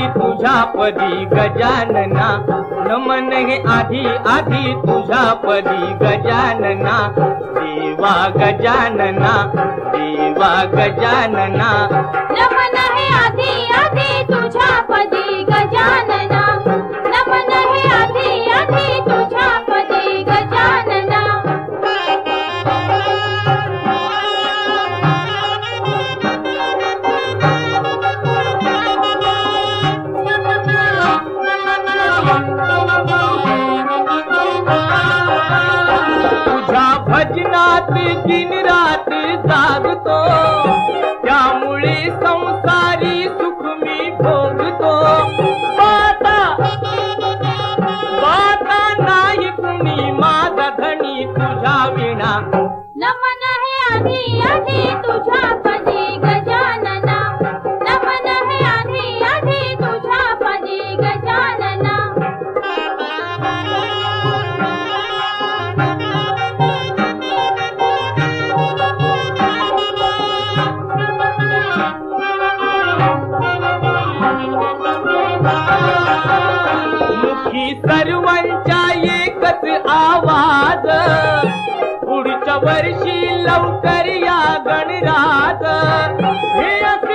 तुझ्या पदी गजानना, नमन हे आधी आधी तुझ्या पदी गजानना, देवा गजानना देवा गजानना, नमन हे आधी आधी तुझ्या पदी गजानना, नमन हे आधी आधी तुझ्या पदी गजानना. तुझ्या भजनात दिन रात जागतो, त्यामुळे संसारी सुख मी भोगतो. बाता बाता नाही कुणी माझा धनी तुझ्या विना, नमन हे आधी आधी तुझ्या पदी गजानना, नमन हे आधी आधी तुझ्या पदी गजानना. मुखी सर्वांच्या एकच आवाज, पुढच्या वर्षी लवकर या गणराज. हे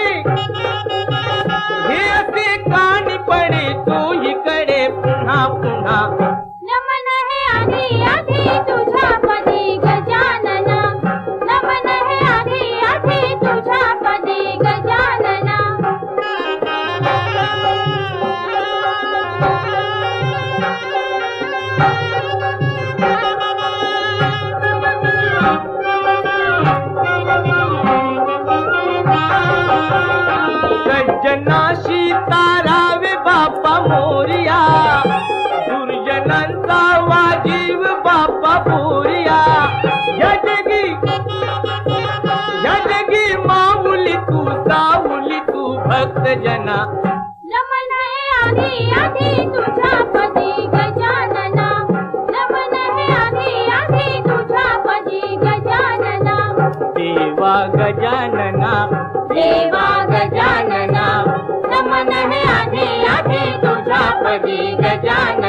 असे कानी पडे तू इकडे पुन्हा पुन्हा, नमन हे आधी आधी तुझ्या पदी गजानना, नमन हे आधी आधी तुझ्या पदी गजानना. सज्जनाशी तारावे बापा मोरिया, दुर्जनांचा वाजीव बापा बोरिया. या जगी माऊली तू सावली तू भक्त जना, नमन हे आधी आधी तुझ्या पदी गजानना, नमन हे आधी आधी तुझ्या पदी गजानना. देवा गजानना देवा गजानना, नमन हे आधी आधी तुझ्या पदी गजानना.